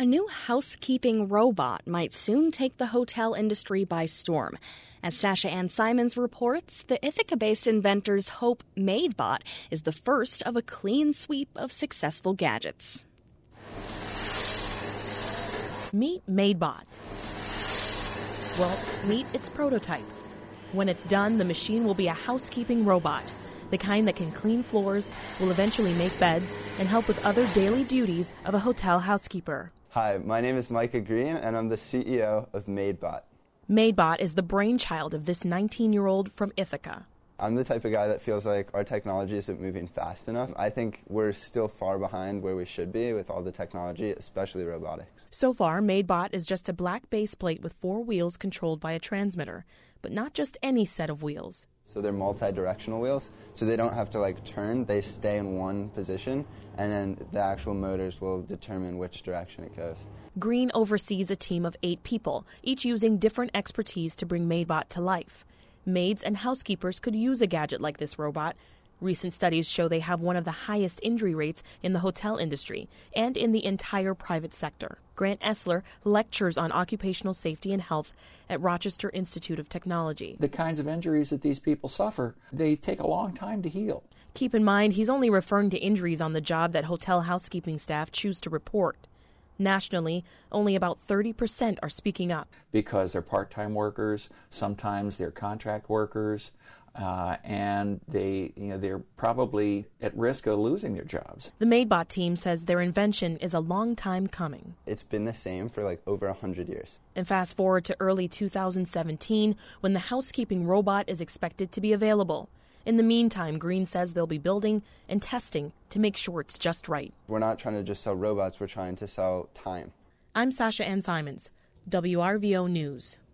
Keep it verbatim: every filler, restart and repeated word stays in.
new housekeeping robot might soon take the hotel industry by storm. As Sasha Ann Simons reports, the Ithaca-based inventor's hope MaidBot is the first of a clean sweep of successful gadgets. Meet MaidBot. Well, meet its prototype. When it's done, the machine will be a housekeeping robot, the kind that can clean floors, will eventually make beds, and help with other daily duties of a hotel housekeeper. Hi, my name is Micah Green, and I'm the C E O of MaidBot. MaidBot is the brainchild of this nineteen-year-old from Ithaca. I'm the type of guy that feels like our technology isn't moving fast enough. I think we're still far behind where we should be with all the technology, especially robotics. So far, MaidBot is just a black base plate with four wheels controlled by a transmitter, but not just any set of wheels. So they're multi-directional wheels, so they don't have to like turn, they stay in one position, and then the actual motors will determine which direction it goes. Green oversees a team of eight people, each using different expertise to bring MaidBot to life. Maids and housekeepers could use a gadget like this robot. Recent studies show they have one of the highest injury rates in the hotel industry and in the entire private sector. Grant Essler lectures on occupational safety and health at Rochester Institute of Technology. The kinds of injuries that these people suffer, they take a long time to heal. Keep in mind, he's only referring to injuries on the job that hotel housekeeping staff choose to report. Nationally, only about thirty percent are speaking up. Because they're part-time workers, sometimes they're contract workers, uh, and they, you know, they're probably at risk of losing their jobs. The MaidBot team says their invention is a long time coming. It's been the same for like over one hundred years. And fast forward to early two thousand seventeen, when the housekeeping robot is expected to be available. In the meantime, Green says they'll be building and testing to make sure it's just right. We're not trying to just sell robots, we're trying to sell time. I'm Sasha Ann Simons, W R V O News.